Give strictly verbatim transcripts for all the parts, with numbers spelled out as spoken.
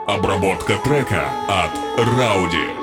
Обработка трека от Рауди.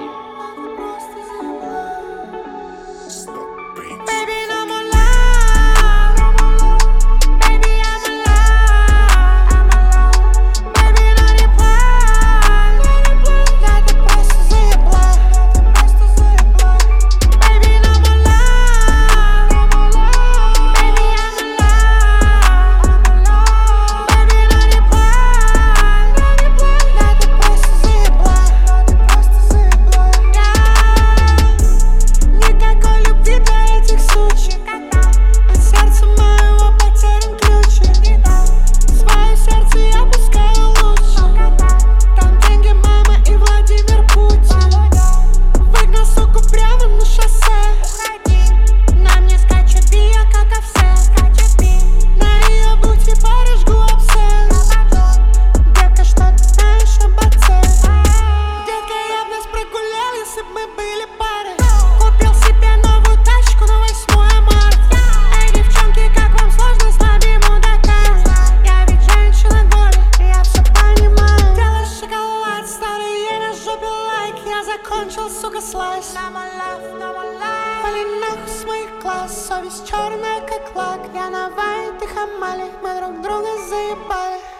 Закончил, сука, слазь. Вали нахуй с моих глаз. Совесть черная, как лак. Я на вайт и хамали. Мы друг друга заебали.